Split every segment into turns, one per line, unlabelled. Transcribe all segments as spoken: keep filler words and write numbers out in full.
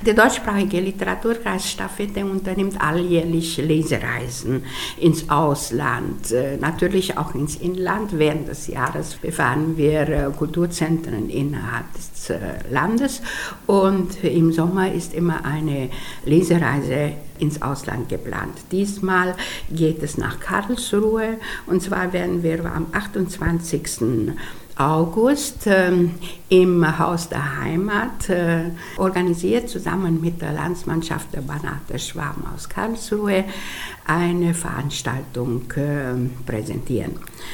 Der deutschsprachige Literaturkreis Stafette unternimmt alljährlich Lesereisen ins Ausland, natürlich auch ins Inland. Während des Jahres befahren wir Kulturzentren innerhalb des Landes und im Sommer ist immer eine Lesereise ins Ausland geplant. Diesmal geht es nach Karlsruhe und zwar werden wir am achtundzwanzigsten August äh, im Haus der Heimat äh, organisiert, zusammen mit der Landsmannschaft der Banater Schwaben aus Karlsruhe, eine Veranstaltung äh, präsentieren.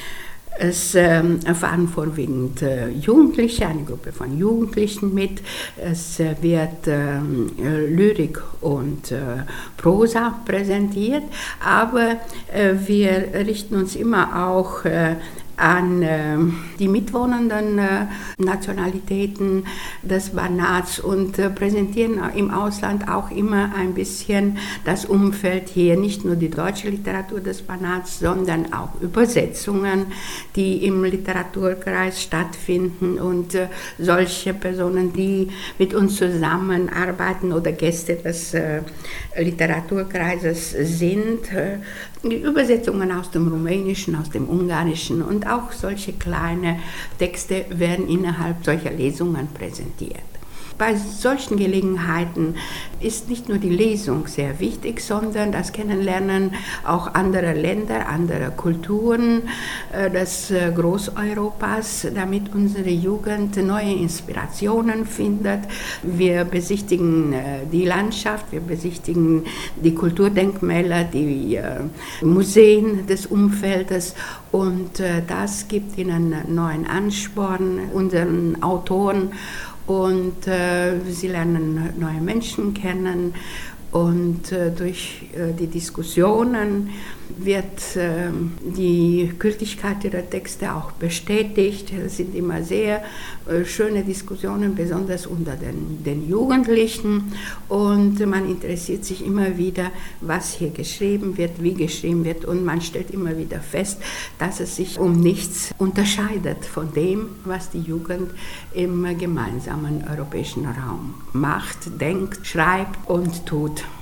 Es äh, fahren vorwiegend äh, Jugendliche, eine Gruppe von Jugendlichen mit. Es äh, wird äh, Lyrik und äh, Prosa präsentiert, aber äh, wir richten uns immer auch äh, an äh, die mitwohnenden äh, Nationalitäten des Banats und äh, präsentieren im Ausland auch immer ein bisschen das Umfeld hier, nicht nur die deutsche Literatur des Banats, sondern auch Übersetzungen, die im Literaturkreis stattfinden und äh, solche Personen, die mit uns zusammenarbeiten oder Gäste des äh, Literaturkreises sind, äh, Übersetzungen aus dem Rumänischen, aus dem Ungarischen und auch solche kleine Texte werden innerhalb solcher Lesungen präsentiert. Bei solchen Gelegenheiten ist nicht nur die Lesung sehr wichtig, sondern das Kennenlernen auch anderer Länder, anderer Kulturen des Großeuropas, damit unsere Jugend neue Inspirationen findet. Wir besichtigen die Landschaft, wir besichtigen die Kulturdenkmäler, die Museen des Umfeldes und das gibt ihnen neuen Ansporn, unseren Autoren. Und äh, sie lernen neue Menschen kennen und äh, durch äh, die Diskussionen wird äh, die Gültigkeit ihrer Texte auch bestätigt. Es sind immer sehr äh, schöne Diskussionen, besonders unter den, den Jugendlichen. Und man interessiert sich immer wieder, was hier geschrieben wird, wie geschrieben wird. Und man stellt immer wieder fest, dass es sich um nichts unterscheidet von dem, was die Jugend im gemeinsamen europäischen Raum macht, denkt, schreibt und tut.